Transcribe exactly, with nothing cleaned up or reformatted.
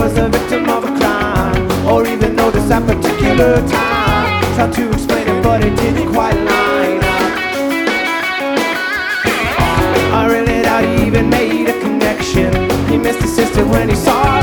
was a victim of a crime, or even notice that particular time. Tried to explain it, but it didn't quite line.